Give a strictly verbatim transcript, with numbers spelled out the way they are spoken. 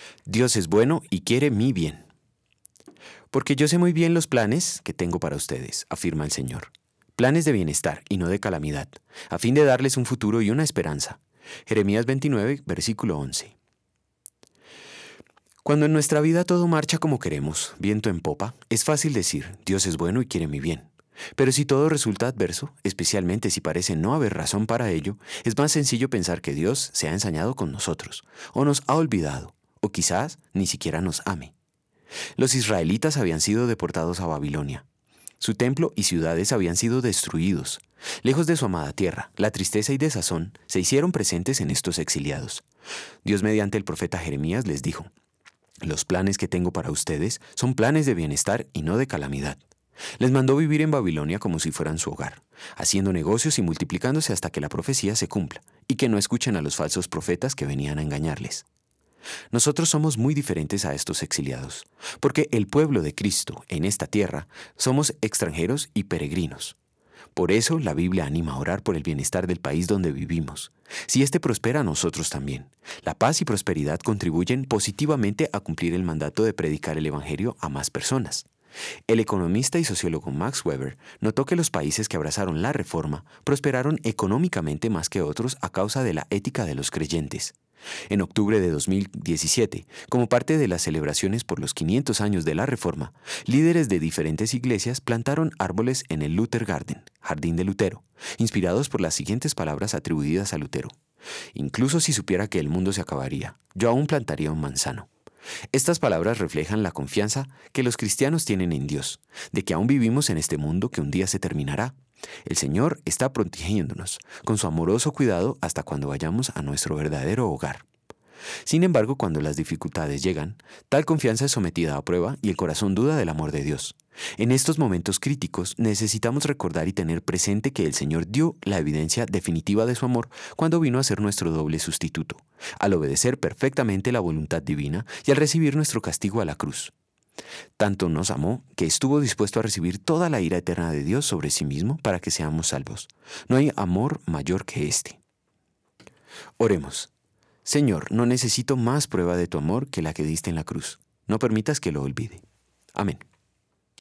Dios es bueno y quiere mi bien. Porque yo sé muy bien los planes que tengo para ustedes, afirma el Señor. Planes de bienestar y no de calamidad, a fin de darles un futuro y una esperanza. Jeremías veintinueve, versículo once. Cuando en nuestra vida todo marcha como queremos, viento en popa, es fácil decir, Dios es bueno y quiere mi bien. Pero si todo resulta adverso, especialmente si parece no haber razón para ello, es más sencillo pensar que Dios se ha ensañado con nosotros, o nos ha olvidado, o quizás ni siquiera nos ame. Los israelitas habían sido deportados a Babilonia. Su templo y ciudades habían sido destruidos. Lejos de su amada tierra, la tristeza y desazón se hicieron presentes en estos exiliados. Dios, mediante el profeta Jeremías, les dijo, los planes que tengo para ustedes son planes de bienestar y no de calamidad. Les mandó vivir en Babilonia como si fueran su hogar, haciendo negocios y multiplicándose hasta que la profecía se cumpla, y que no escuchen a los falsos profetas que venían a engañarles. Nosotros somos muy diferentes a estos exiliados, porque el pueblo de Cristo en esta tierra somos extranjeros y peregrinos. Por eso la Biblia anima a orar por el bienestar del país donde vivimos. Si éste prospera, nosotros también. La paz y prosperidad contribuyen positivamente a cumplir el mandato de predicar el Evangelio a más personas. El economista y sociólogo Max Weber notó que los países que abrazaron la Reforma prosperaron económicamente más que otros a causa de la ética de los creyentes. En octubre de dos mil diecisiete, como parte de las celebraciones por los quinientos años de la Reforma, líderes de diferentes iglesias plantaron árboles en el Luther Garden, Jardín de Lutero, inspirados por las siguientes palabras atribuidas a Lutero. Incluso si supiera que el mundo se acabaría, yo aún plantaría un manzano. Estas palabras reflejan la confianza que los cristianos tienen en Dios, de que aún vivimos en este mundo que un día se terminará. El Señor está protegiéndonos con su amoroso cuidado hasta cuando vayamos a nuestro verdadero hogar. Sin embargo, cuando las dificultades llegan, tal confianza es sometida a prueba y el corazón duda del amor de Dios. En estos momentos críticos necesitamos recordar y tener presente que el Señor dio la evidencia definitiva de su amor cuando vino a ser nuestro doble sustituto, al obedecer perfectamente la voluntad divina y al recibir nuestro castigo a la cruz. Tanto nos amó que estuvo dispuesto a recibir toda la ira eterna de Dios sobre sí mismo para que seamos salvos. No hay amor mayor que este. Oremos. Señor, no necesito más prueba de tu amor que la que diste en la cruz. No permitas que lo olvide. Amén.